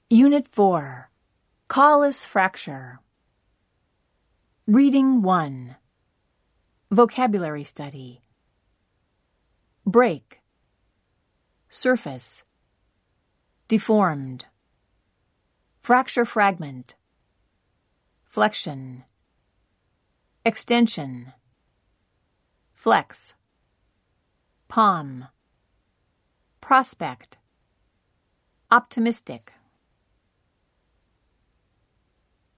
Unit 4. Callus fracture. Reading 1. Vocabulary study. Break. Surface. Deformed. Fracture fragment. Flexion. Extension. Flex. Palm. Prospect. Optimistic.